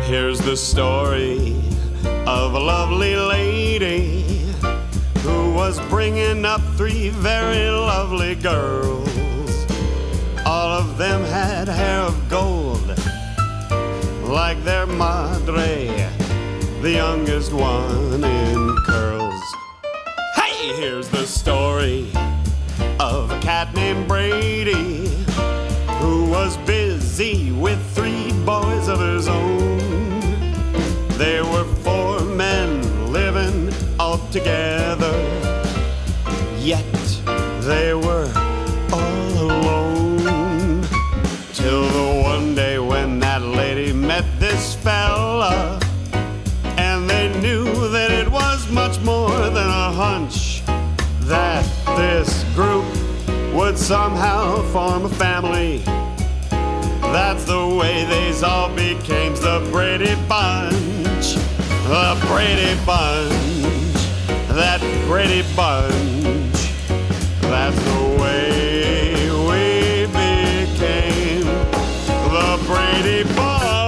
Here's the story of a lovely lady who was bringing up three very lovely girls. All of them had hair of gold, like their madre, the youngest one in curls. Hey, here's the story of a cat named Brady who was busy with three boys of his own. There were four men living all together, yet they were all alone. Till the one day when that lady met this fella, and they knew that it was much more than a hunch, that this group would somehow form a family. That's the way they all became the Brady Bunch. The Brady Bunch. That Brady Bunch. That's the way we became the Brady Bunch.